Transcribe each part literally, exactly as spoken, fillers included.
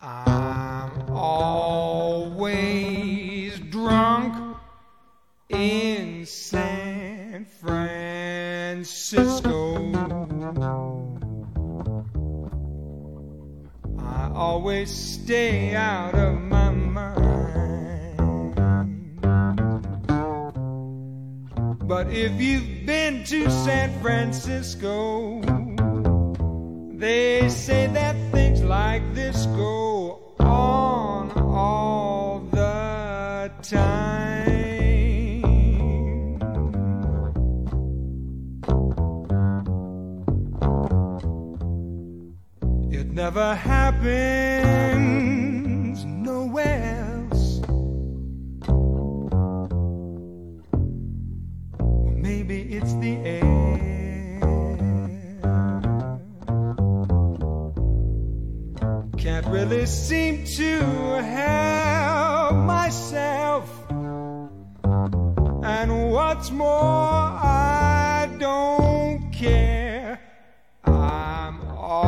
I'm always drunk in San Francisco. I always stay out of my mind. But if you've been to San Francisco, they say that things like this go on all the time. It never happens nowhere else. Or maybe it's the air. Can't really seem to help myself. And what's more, I don't care. I'm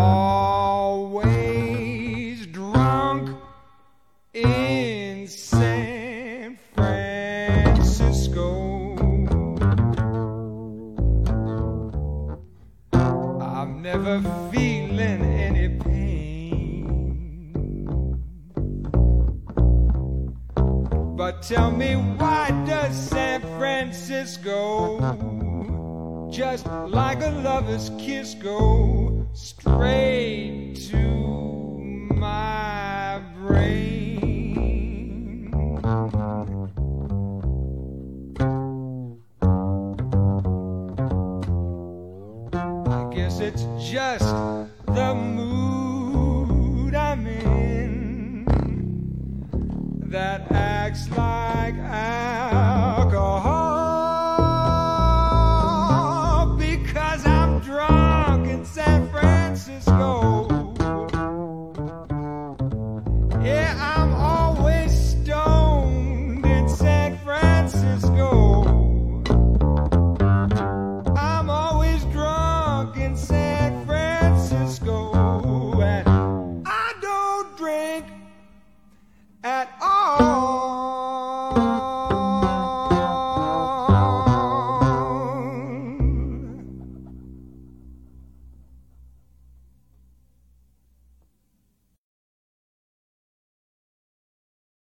always drunk in San Francisco. I'm never feeling any pain. But tell me, why does San Francisco, just like a lover's kiss, go straight to my brain? I guess it's just the mood I'm in that acts like alcohol, because I'm drunk in San Francisco.